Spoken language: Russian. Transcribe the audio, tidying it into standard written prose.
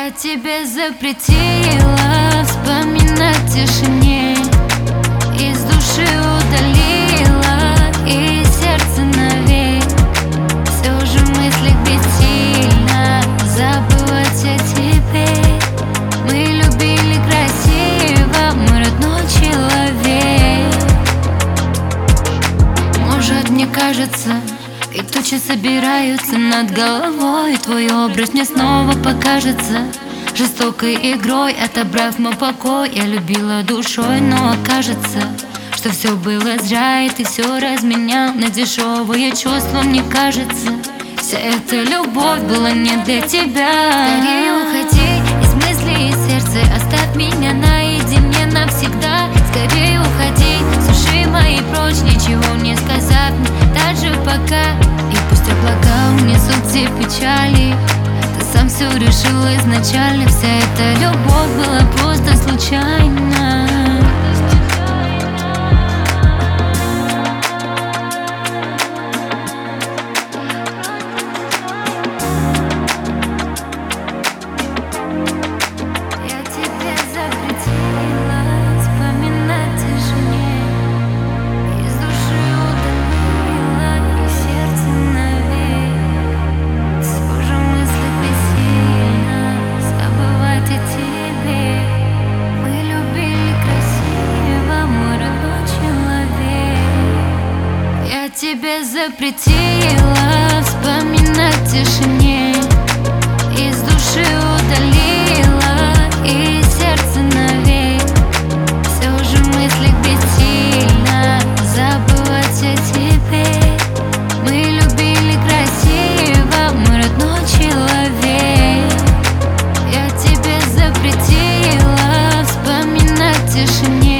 Я тебе запретила вспоминать в тишине, из души удалила и сердце навек. Все же в мыслях бессильно забывать о тебе. Мы любили красиво, мой родной человек. Может, мне кажется, и тучи собираются над головой, и твой образ мне снова покажется жестокой игрой, отобрав мой покой. Я любила душой, но окажется, что все было зря, и ты все разменял на дешевые чувства. Мне кажется, вся эта любовь была не для тебя. Скорее уходи из мыслей и сердца, оставь меня наедине навсегда. Скорее уходи, суши мои прочь, ничего не сказав мне даже пока. И пусть облака унесут все печали, ты сам все решил изначально. Вся эта любовь была просто случайна. Тебе запретила вспоминать в тишине, из души удалила и сердце навек. Все же в мыслях бессильно забывать о тебе. Мы любили красиво, мой родной человек. Я тебе запретила вспоминать в тишине,